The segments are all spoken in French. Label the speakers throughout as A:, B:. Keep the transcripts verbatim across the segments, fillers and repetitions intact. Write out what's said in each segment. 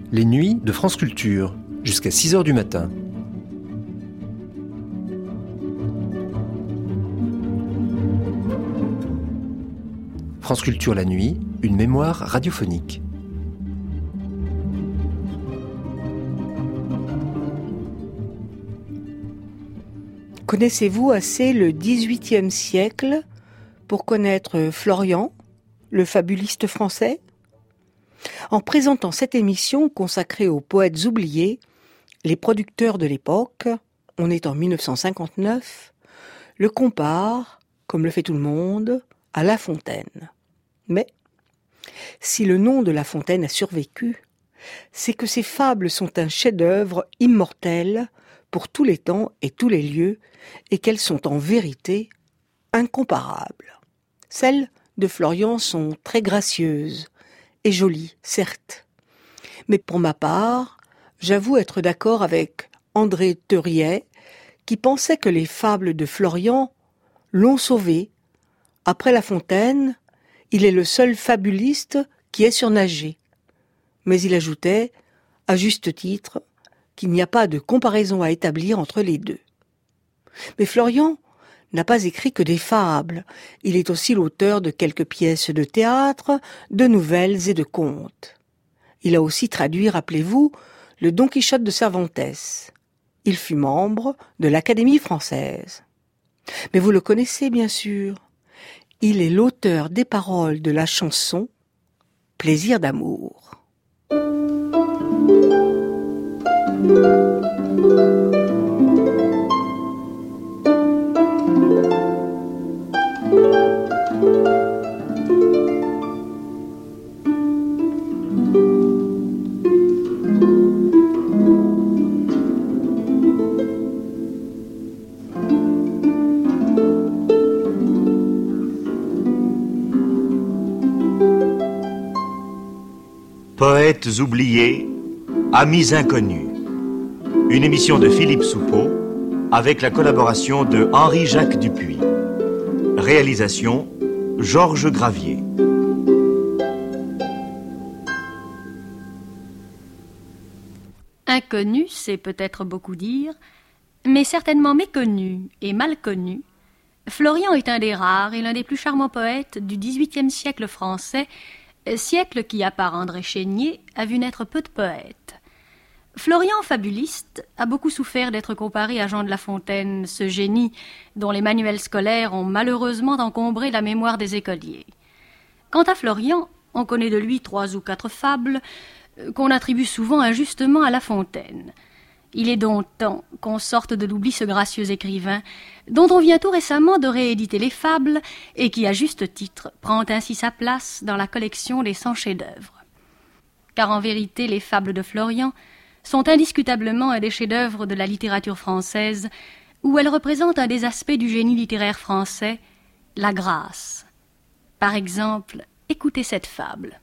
A: Les nuits de France Culture, jusqu'à six heures du matin. France Culture la nuit, une mémoire radiophonique.
B: Connaissez-vous assez le dix-huitième siècle pour connaître Florian, le fabuliste français ? En présentant cette émission consacrée aux poètes oubliés, les producteurs de l'époque, on est en mille neuf cent cinquante-neuf, le comparent, comme le fait tout le monde, à La Fontaine. Mais, si le nom de La Fontaine a survécu, c'est que ses fables sont un chef-d'œuvre immortel pour tous les temps et tous les lieux, et qu'elles sont en vérité incomparables. Celles de Florian sont très gracieuses et jolies, certes. Mais pour ma part, j'avoue être d'accord avec André Theuriet, qui pensait que les fables de Florian l'ont sauvé. Après La Fontaine, il est le seul fabuliste qui ait surnagé. Mais il ajoutait, à juste titre, qu'il n'y a pas de comparaison à établir entre les deux. Mais Florian n'a pas écrit que des fables. Il est aussi l'auteur de quelques pièces de théâtre, de nouvelles et de contes. Il a aussi traduit, rappelez-vous, le Don Quichotte de Cervantes. Il fut membre de l'Académie française. Mais vous le connaissez bien sûr. Il est l'auteur des paroles de la chanson « Plaisir d'amour ».
C: Poètes oubliés, amis inconnus. Une émission de Philippe Soupeau avec la collaboration de Henri-Jacques Dupuis. Réalisation Georges Gravier.
D: Inconnu, c'est peut-être beaucoup dire, mais certainement méconnu et mal connu. Florian est un des rares et l'un des plus charmants poètes du dix-huitième siècle français, siècle qui, à part André Chénier, a vu naître peu de poètes. Florian, fabuliste, a beaucoup souffert d'être comparé à Jean de La Fontaine, ce génie dont les manuels scolaires ont malheureusement encombré la mémoire des écoliers. Quant à Florian, on connaît de lui trois ou quatre fables qu'on attribue souvent injustement à La Fontaine. Il est donc temps qu'on sorte de l'oubli ce gracieux écrivain, dont on vient tout récemment de rééditer les fables et qui, à juste titre, prend ainsi sa place dans la collection des cent chefs-d'œuvre. Car en vérité, les fables de Florian sont indiscutablement un des chefs-d'œuvre de la littérature française, où elles représentent un des aspects du génie littéraire français, la grâce. Par exemple, écoutez cette fable.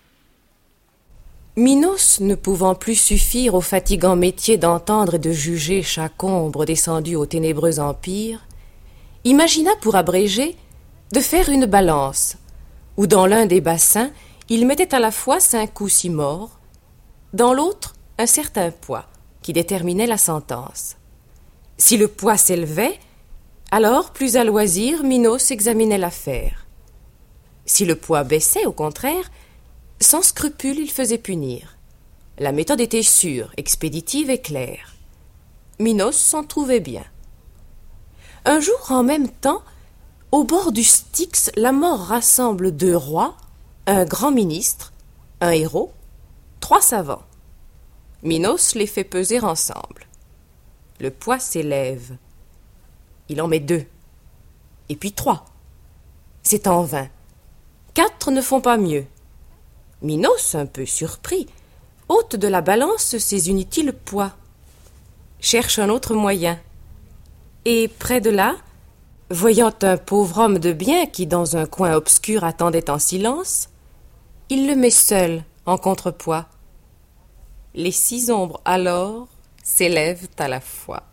E: Minos, ne pouvant plus suffire au fatigant métier d'entendre et de juger chaque ombre descendue au ténébreux empire, imagina pour abréger de faire une balance, où dans l'un des bassins il mettait à la fois cinq ou six morts, dans l'autre un certain poids qui déterminait la sentence. Si le poids s'élevait, alors plus à loisir Minos examinait l'affaire. Si le poids baissait, au contraire, sans scrupule, il faisait punir. La méthode était sûre, expéditive et claire. Minos s'en trouvait bien. Un jour, en même temps, au bord du Styx, la mort rassemble deux rois, un grand ministre, un héros, trois savants. Minos les fait peser ensemble. Le poids s'élève. Il en met deux, et puis trois. C'est en vain. Quatre ne font pas mieux. Minos, un peu surpris, ôte de la balance ses inutiles poids, cherche un autre moyen, et près de là, voyant un pauvre homme de bien qui dans un coin obscur attendait en silence, il le met seul en contrepoids. Les six ombres alors s'élèvent à la fois.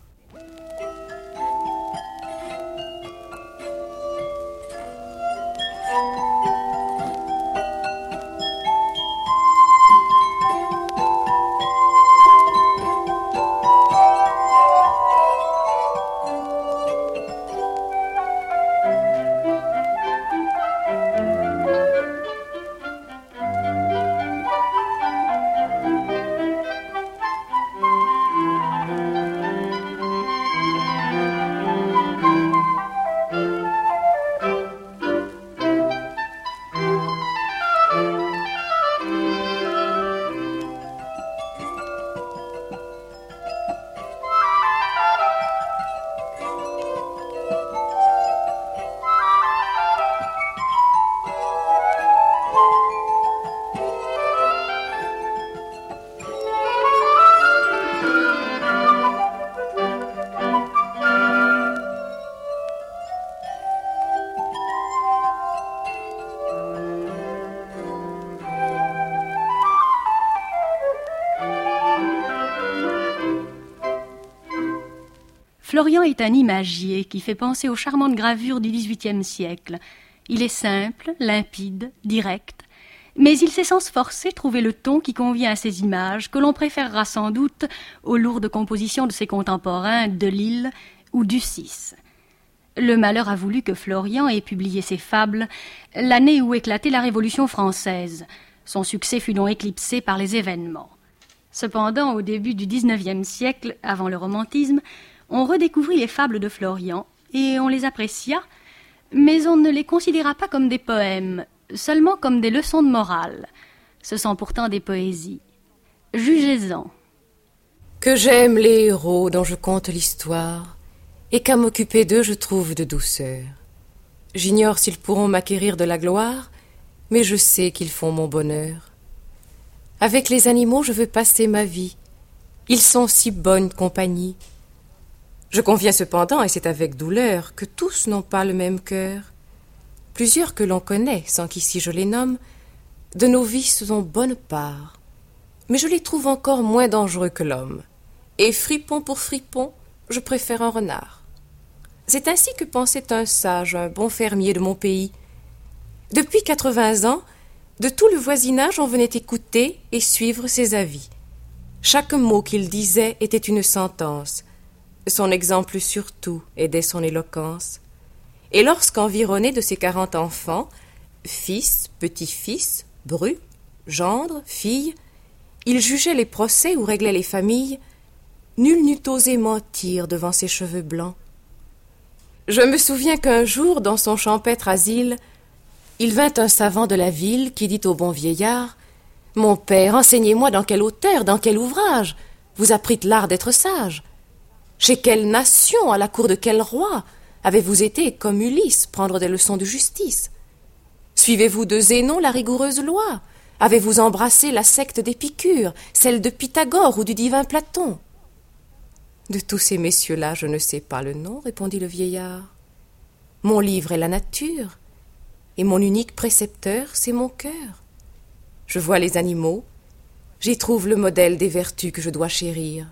D: Florian est un imagier qui fait penser aux charmantes gravures du dix-huitième siècle. Il est simple, limpide, direct, mais il sait sans se forcer trouver le ton qui convient à ces images que l'on préférera sans doute aux lourdes compositions de ses contemporains Delille ou Ducis. Le malheur a voulu que Florian ait publié ses fables l'année où éclatait la Révolution française. Son succès fut donc éclipsé par les événements. Cependant, au début du dix-neuvième siècle, avant le romantisme, on redécouvrit les fables de Florian et on les apprécia, mais on ne les considéra pas comme des poèmes, seulement comme des leçons de morale. Ce sont pourtant des poésies. Jugez-en.
E: Que j'aime les héros dont je conte l'histoire, et qu'à m'occuper d'eux je trouve de douceur. J'ignore s'ils pourront m'acquérir de la gloire, mais je sais qu'ils font mon bonheur. Avec les animaux je veux passer ma vie, ils sont si bonne compagnie. Je conviens cependant, et c'est avec douleur, que tous n'ont pas le même cœur. Plusieurs que l'on connaît, sans qu'ici je les nomme, de nos vices ont bonne part, mais je les trouve encore moins dangereux que l'homme. Et fripon pour fripon, je préfère un renard. C'est ainsi que pensait un sage, un bon fermier de mon pays. Depuis quatre-vingts ans, de tout le voisinage on venait écouter et suivre ses avis. Chaque mot qu'il disait était une sentence. Son exemple surtout aidait son éloquence. Et lorsqu'environné de ses quarante enfants, fils, petits-fils, brus, gendres, filles, il jugeait les procès ou réglait les familles, nul n'eût osé mentir devant ses cheveux blancs. Je me souviens qu'un jour, dans son champêtre asile, il vint un savant de la ville qui dit au bon vieillard « Mon père, enseignez-moi dans quel auteur, dans quel ouvrage vous apprîtes l'art d'être sage. Chez quelle nation, à la cour de quel roi avez-vous été, comme Ulysse, prendre des leçons de justice? Suivez-vous de Zénon la rigoureuse loi? Avez-vous embrassé la secte d'Épicure, celle de Pythagore ou du divin Platon? » « De tous ces messieurs-là, je ne sais pas le nom, répondit le vieillard. Mon livre est la nature, et mon unique précepteur, c'est mon cœur. Je vois les animaux, j'y trouve le modèle des vertus que je dois chérir.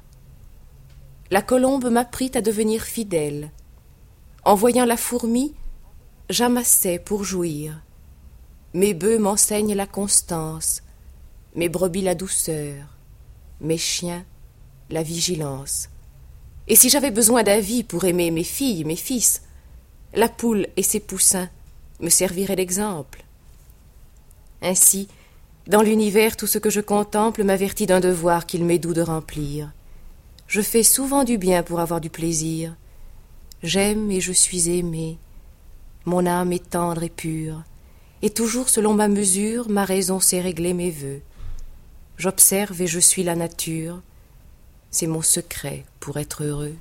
E: La colombe m'apprit à devenir fidèle. En voyant la fourmi, j'amassais pour jouir. Mes bœufs m'enseignent la constance, mes brebis la douceur, mes chiens la vigilance. Et si j'avais besoin d'avis pour aimer mes filles, mes fils, la poule et ses poussins me serviraient d'exemple. Ainsi, dans l'univers, tout ce que je contemple m'avertit d'un devoir qu'il m'est doux de remplir. Je fais souvent du bien pour avoir du plaisir. J'aime et je suis aimé. Mon âme est tendre et pure, et toujours selon ma mesure, ma raison sait régler mes vœux. J'observe et je suis la nature. C'est mon secret pour être heureux.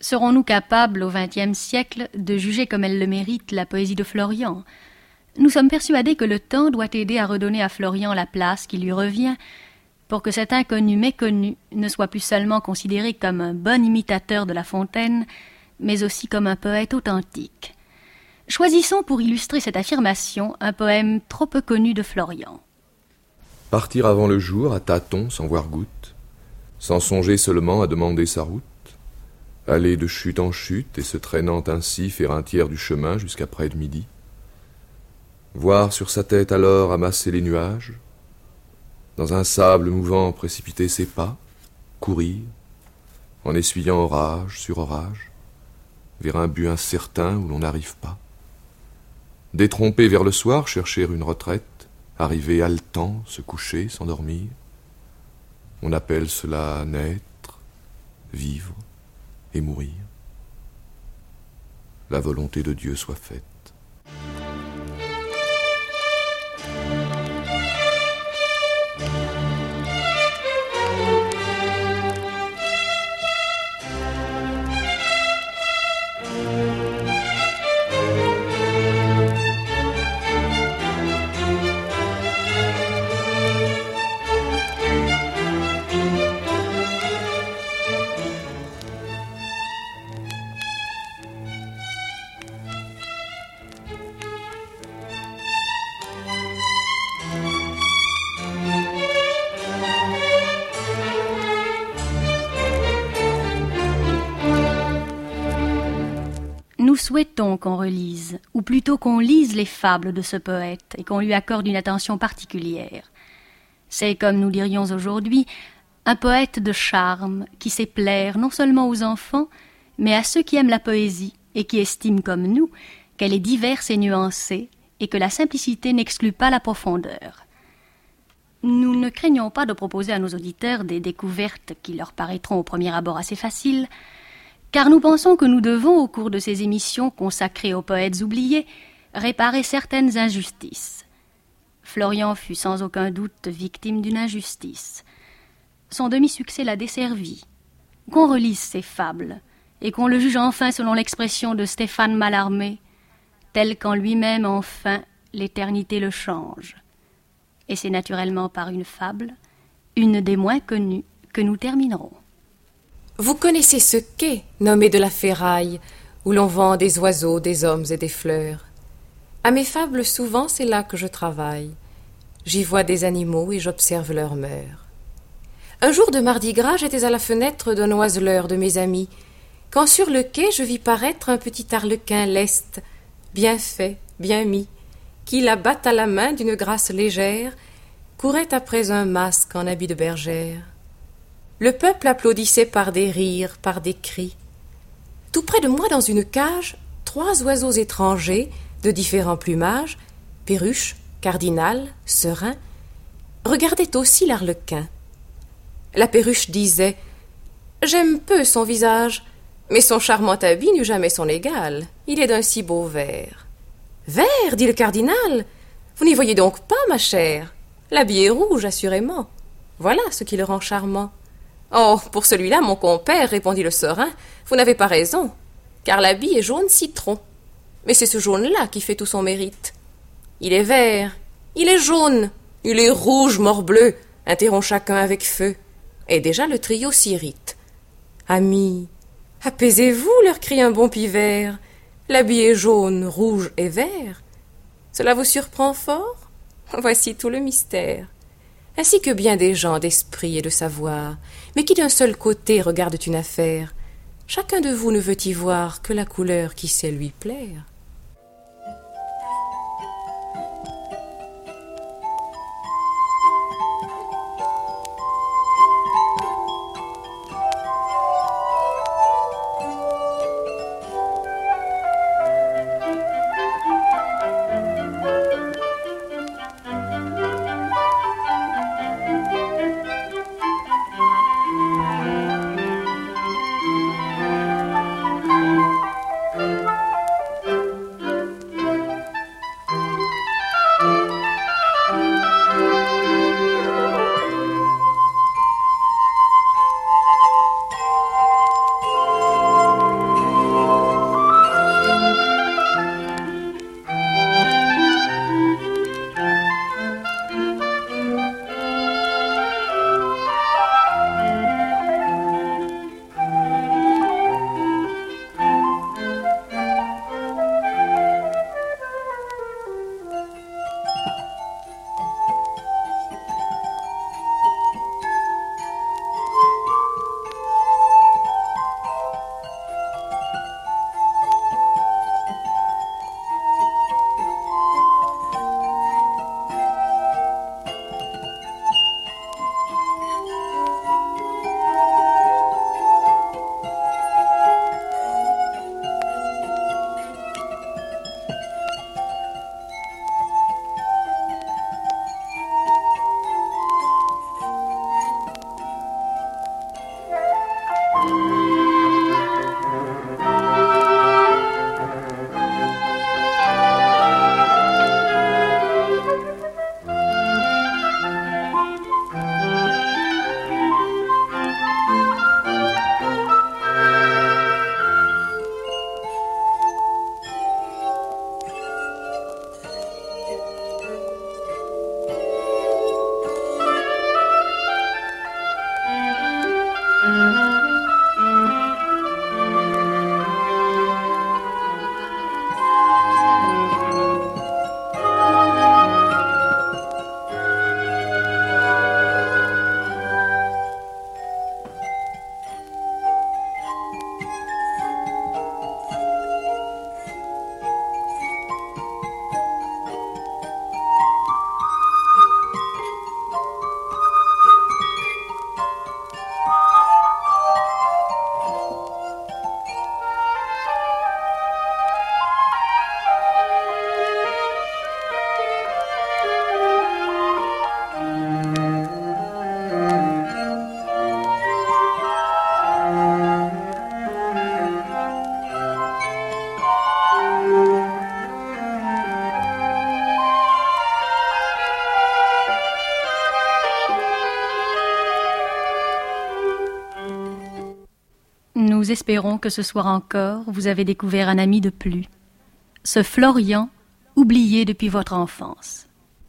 D: Serons-nous capables, au vingtième siècle, de juger comme elle le mérite la poésie de Florian ? Nous sommes persuadés que le temps doit aider à redonner à Florian la place qui lui revient, pour que cet inconnu méconnu ne soit plus seulement considéré comme un bon imitateur de La Fontaine, mais aussi comme un poète authentique. Choisissons pour illustrer cette affirmation un poème trop peu connu de Florian.
F: Partir avant le jour, à tâtons, sans voir goutte, sans songer seulement à demander sa route, aller de chute en chute et se traînant ainsi faire un tiers du chemin jusqu'à près de midi, voir sur sa tête alors amasser les nuages, dans un sable mouvant précipiter ses pas, courir, en essuyant orage sur orage, vers un but incertain où l'on n'arrive pas, détromper vers le soir, chercher une retraite, arriver haletant, se coucher, s'endormir. On appelle cela naître, vivre et mourir. La volonté de Dieu soit faite.
D: Nous souhaitons qu'on relise, ou plutôt qu'on lise les fables de ce poète et qu'on lui accorde une attention particulière. C'est, comme nous dirions aujourd'hui, un poète de charme qui sait plaire non seulement aux enfants, mais à ceux qui aiment la poésie et qui estiment comme nous qu'elle est diverse et nuancée et que la simplicité n'exclut pas la profondeur. Nous ne craignons pas de proposer à nos auditeurs des découvertes qui leur paraîtront au premier abord assez faciles, car nous pensons que nous devons, au cours de ces émissions consacrées aux poètes oubliés, réparer certaines injustices. Florian fut sans aucun doute victime d'une injustice. Son demi-succès l'a desservi. Qu'on relise ses fables, et qu'on le juge enfin selon l'expression de Stéphane Mallarmé, tel qu'en lui-même enfin l'éternité le change. Et c'est naturellement par une fable, une des moins connues, que nous terminerons.
E: Vous connaissez ce quai, nommé de la Ferraille, où l'on vend des oiseaux, des hommes et des fleurs. À mes fables, souvent, c'est là que je travaille. J'y vois des animaux et j'observe leurs mœurs. Un jour de mardi gras, j'étais à la fenêtre d'un oiseleur de mes amis, quand sur le quai je vis paraître un petit arlequin leste, bien fait, bien mis, qui, la batte à la main d'une grâce légère, courait après un masque en habit de bergère. Le peuple applaudissait par des rires, par des cris. Tout près de moi, dans une cage, trois oiseaux étrangers, de différents plumages, perruche, cardinal, serein, regardaient aussi l'arlequin. La perruche disait « J'aime peu son visage, mais son charmant habit n'eut jamais son égal. Il est d'un si beau vert. »« Vert, dit le cardinal, vous n'y voyez donc pas, ma chère. L'habit est rouge, assurément. Voilà ce qui le rend charmant. »« Oh, pour celui-là, mon compère, répondit le serein, vous n'avez pas raison, car l'habit est jaune citron. Mais c'est ce jaune-là qui fait tout son mérite. Il est vert, il est jaune, il est rouge, morbleu, interrompt chacun avec feu. Et déjà le trio s'irrite. Amis, apaisez-vous, leur crie un bon pivert. L'habit est jaune, rouge et vert. Cela vous surprend fort? Voici tout le mystère. Ainsi que bien des gens d'esprit et de savoir, mais qui d'un seul côté regardent une affaire, chacun de vous ne veut y voir que la couleur qui sait lui plaire.
D: nous espérons que ce soir encore, vous avez découvert un ami de plus. Ce Florian, oublié depuis votre enfance.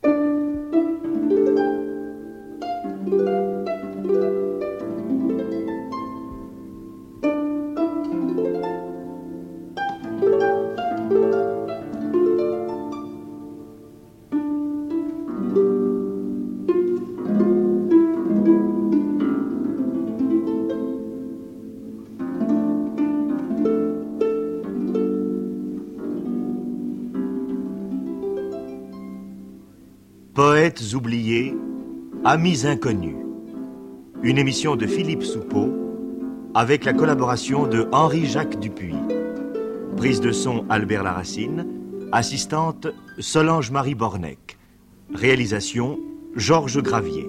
C: Poètes oubliés, amis inconnus. Une émission de Philippe Soupeau avec la collaboration de Henri-Jacques Dupuis. Prise de son Albert Laracine, assistante Solange-Marie Bornec. Réalisation Georges Gravier.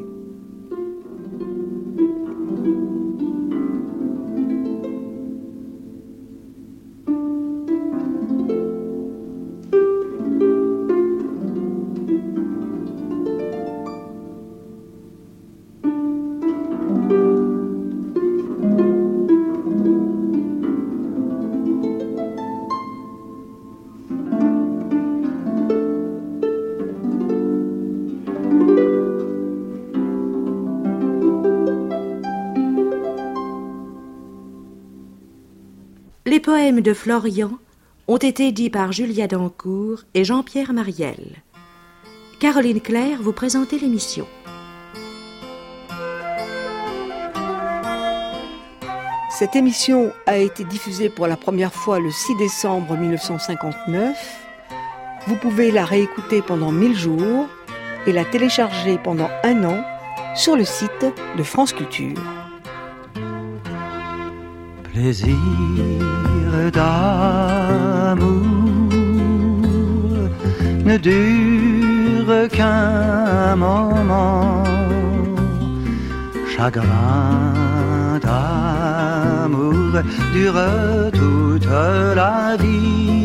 G: Les poèmes de Florian ont été dits par Julia Dancourt et Jean-Pierre Mariel. Caroline Claire vous présentez l'émission.
B: Cette émission a été diffusée pour la première fois le six décembre mille neuf cent cinquante-neuf. Vous pouvez la réécouter pendant mille jours et la télécharger pendant un an sur le site de France Culture.
H: Plaisir d'amour ne dure qu'un moment, chagrin d'amour dure toute la vie.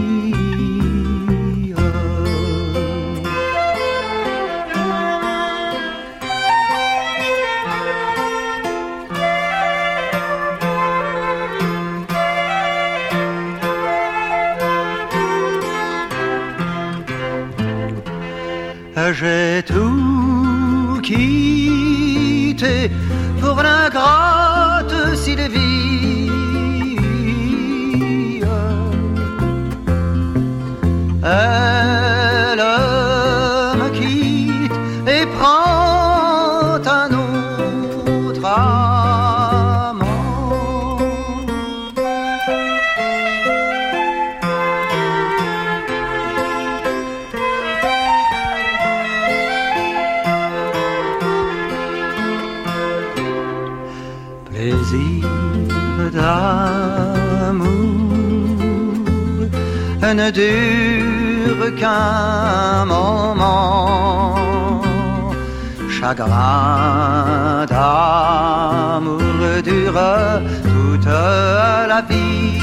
H: J'ai tout quitté pour l'ingrate Sylvie. Elle me quitte et prend un autre amant. Plaisir d'amour ne dure qu'un moment, chagrin d'amour dure toute la vie.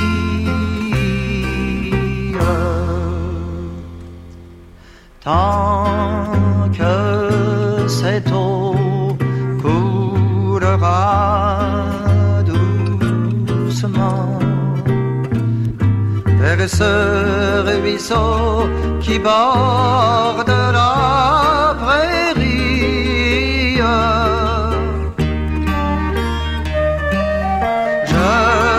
H: Tant que cette eau coulera doucement vers ce ruisseau qui borde la prairie, je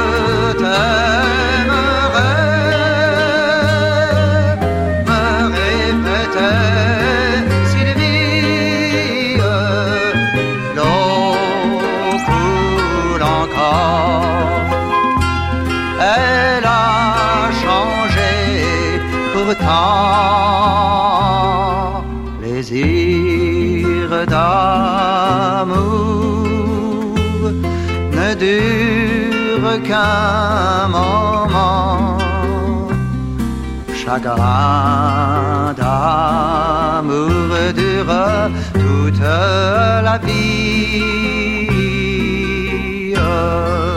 H: t'aimerai, me répétait Sylvie. L'eau coule encore, elle a changé pourtant. Plaisir d'amour ne dure qu'un moment, chagrin d'amour dure toute la vie.